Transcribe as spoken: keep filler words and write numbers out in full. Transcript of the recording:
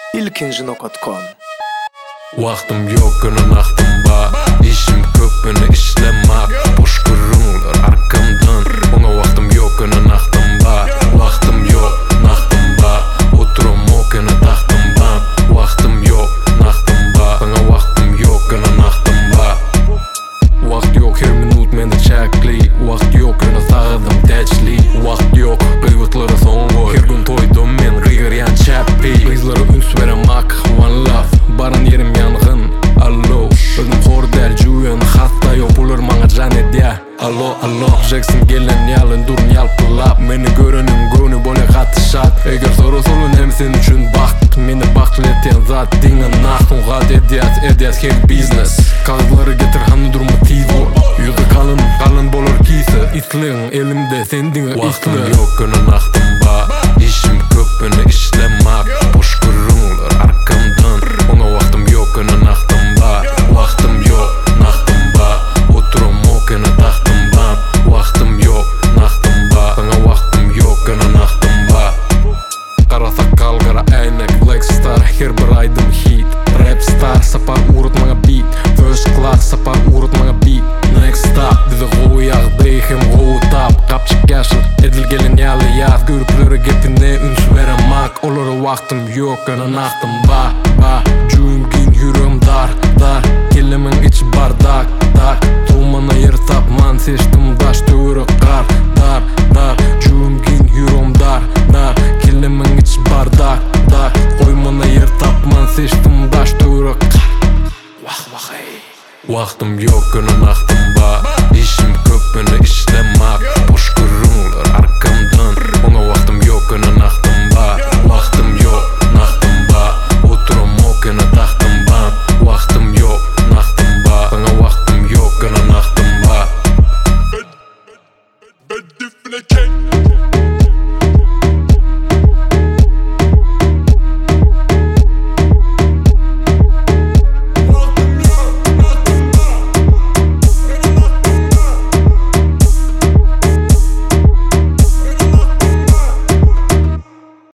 ilkinci nokta com. Vaqtim yok, günün aktım ba. İşim köp, beni işlemak. Boş görünürler arkamdan. Ona vaqtim yok, günün aktım ba. Vaqtim yok, naktım ba. Oturum o kene taktım ba. Vaqtim yok, naktım ba. Bana vaqtim yok, günün aktım ba. Vaqt yok, her minut meni çekli. Vaqt yok, yine sağladım teçli. Vaqt yok, kıyıtları son koy. Her gün toydum men, gıygıryan çeppi. Kızları üns veremak, one love. Baran yerim yangın, allo. Özüm hordel, juyen, hatta yok. Bulur mana can edya, allo, allo. Jackson gelen yalın, durun yalpılap. Meni görenin gönü böyle katışat. Eğer soru sorun hem sen üçün bakt. Meni bakleten zat dingen nahtun. Gat edyat, edyat her business. Kağızları getir hanı durma tivo. Yüzü kalın, kalın bolur kiysi. İsliğin elimde, sen dine isli. Vaqtim yok, günün aktım ba. İşim köp, beni işlemak. Boş görünürler arkamdan. Ona vaqtim yok, günün aktım ba. Vaqtim yok, naktım ba. Oturum o kene taktım ba. Vaqtim yok, naktım ba. Bana vaqtim yok, günün aktım ba. Kara sakal, kara aynek, black star. Her bir aydım hit. Rap star, sapar urut mana beat. First class, sapar urut mana beat. Next stop, bize go'u yağdı, hem go'u tap. Kapçık yaşıl, edil gelin yalı yaz. Görüplere getine üns veremak. Olara vaqtim yok, günün aktım ba, ba. Cüngin yüreğim dar, dar. Kelimin içi bardak, dak. Tuğmana yer tapman, seçtim daş, tüyürük kar.